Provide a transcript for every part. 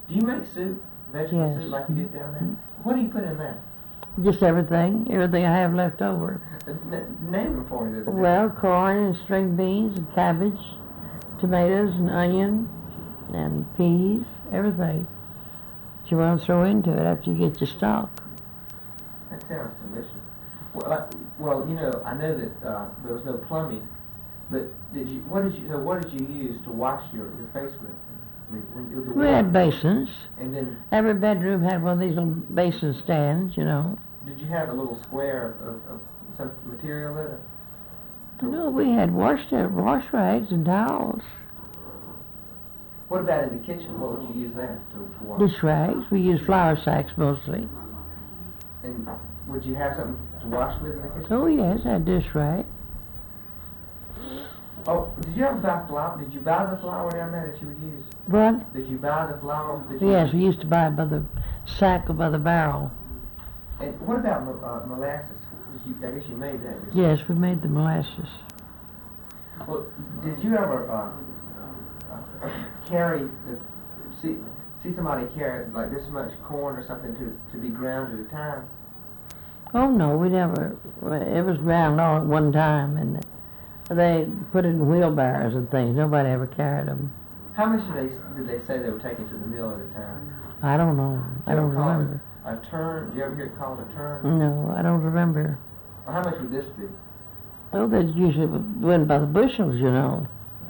Do you make soup? Vegetable Yes. soup like you did down there? What do you put in that? Just everything I have left over. Name them for me. Well, corn and string beans and cabbage, tomatoes and onion and peas, everything that you want to throw into it after you get your stock. That sounds delicious. Well, you know, I know that there was no plumbing, but what did you use to wash your face with? I mean, with the We had basins. And then every bedroom had one of these little basin stands, you know. Did you have a little square of some material in it? No, we had wash rags and towels. What about in the kitchen? What would you use there to wash? Dish rags. We used flour sacks mostly. And would you have something to wash with in the kitchen? Oh yes, I had dish rag. Oh, did you ever buy flour? Did you buy the flour down there that you would use? What? Did you buy the flour? Yes, we used to buy it by the sack or by the barrel. And what about molasses? I guess you made that. Yes, we made the molasses. Well, did you ever see somebody carry like this much corn or something to be ground at a time? Oh no, we never. It was ground all at one time, and they put it in wheelbarrows and things. Nobody ever carried them. How much did they say they were taking to the mill at a time? I don't know. I don't remember. A turn? Do you ever hear it called a turn? No, I don't remember. Well, how much would this be? Oh, they usually went by the bushels, you know.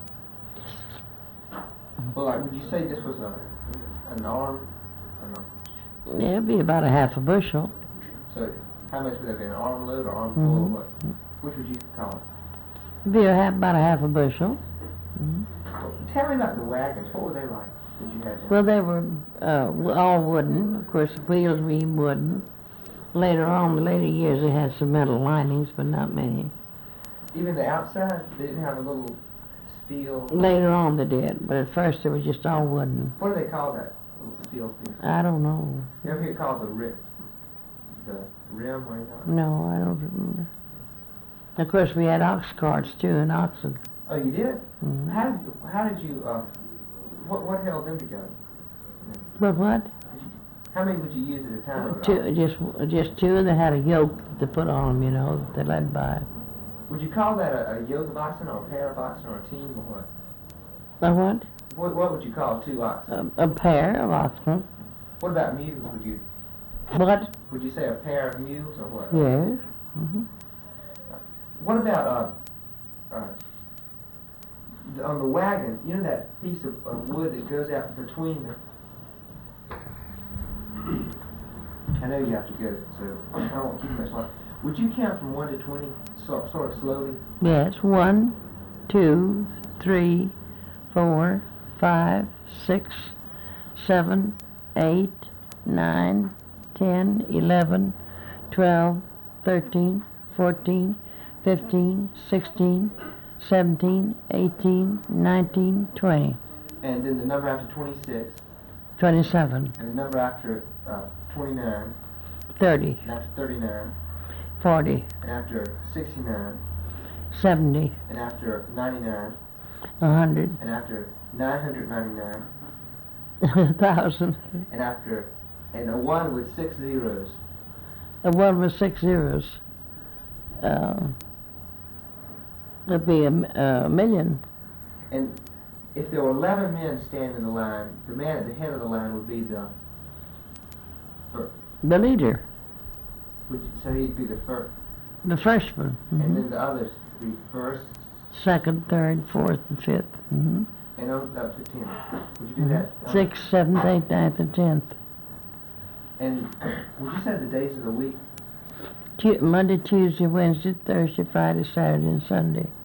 Well, like, would you say this was an arm? Yeah, it'd be about a half a bushel. So, how much would that be? An arm load or arm full or what? Which would you call it? It'd be about a half a bushel. Well, tell me about the wagons. What were they like that you had? Well, they were all wooden. Of course, the wheels were even wooden. Later on, the later years, they had some metal linings, but not many. Even the outside? They didn't have a little steel? Later on they did, but at first they were just all wooden. What do they call that little steel piece? I don't know. You ever hear it called the rim or anything? No, I don't remember. Of course, we had ox carts too, and oxen. Oh, you did? Mm-hmm. How did you, what held them together? But what? How many would you use at a time? Just two, and they had a yoke to put on them, you know, that they led by. Would you call that a yoke of oxen or a pair of oxen or a team or what? A what? What would you call two oxen? A pair of oxen. What about mules? What? Would you say a pair of mules or what? Yes. Mm-hmm. What about on the wagon? You know that piece of wood that goes out between the. I know you have to go, so I don't want to keep you much longer. Would you count from 1 to 20, sort of slowly? Yes. 1, 2, 3, 4, 5, 6, 7, 8, 9, 10, 11, 12, 13, 14, 15, 16, 17, 18, 19, 20. And then the number after 26. 27. And the number after 29. 30. And after 39. 40. And after 69. 70. And after 99. 100. And after 999. 1,000. And a 1 with 6 zeros. A 1 with 6 zeros. That'd be a million. And if there were 11 men standing in the line, the man at the head of the line would be the leader. So he'd be the first. The freshman. Mm-hmm. And then the others be first, second, third, fourth, and fifth. Mm-hmm. And up to 10. Would you do that? 6th, 7th, 8th, 9th, and 10th. And would you say the days of the week? Monday, Tuesday, Wednesday, Thursday, Friday, Saturday, and Sunday.